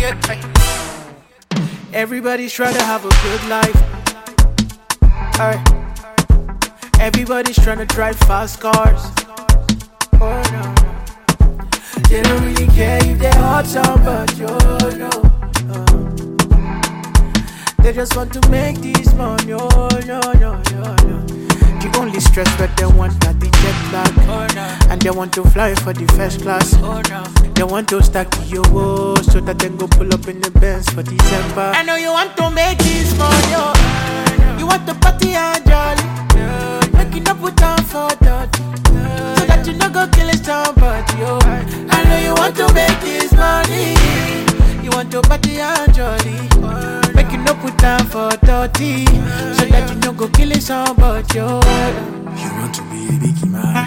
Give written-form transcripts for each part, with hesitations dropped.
Everybody's trying to have a good life. Alright. Everybody's trying to drive fast cars. Oh no. They don't really care if they hot some, but you know. They just want to make this money. Oh no. The only stress that they want are the jet lag. Oh no. And they want to fly for the first class. Oh no. They want to stack the euro so that they go pull up in the Benz for December. I know you want to make this money. Oh. You want to party and jolly. Making up with time for dirty. So that you no go kill somebody. Oh. I know you want to make this money. You want to party and jolly. Making up with time for dirty. So that you no go kill somebody. Oh. You want to be a biggie man.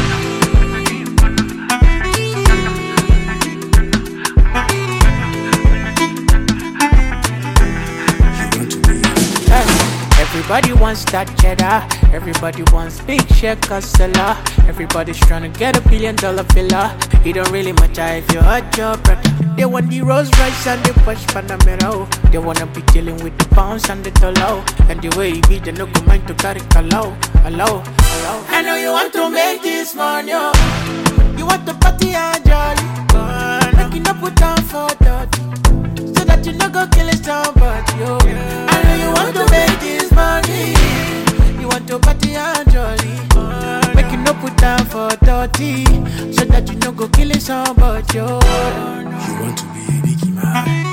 Everybody wants that cheddar. Everybody wants big shaker seller. Everybody's trying to get $1 billion villa. It don't really matter if you hurt your brother. They want the Rolls Royce and the Porsche Panamera. Oh. They wanna be dealing with the pounds and the dollar. And the way it be, they no go mind to carry hello. I know you want to make this money. Oh. You want to party and jolly. Making up with time for dirty. So that you no go kill somebody. Oh. I know you want to make this money. You want to party and jolly. Making up with time for dirty. So that you no go kill somebody. Oh. You want to be a biggie man.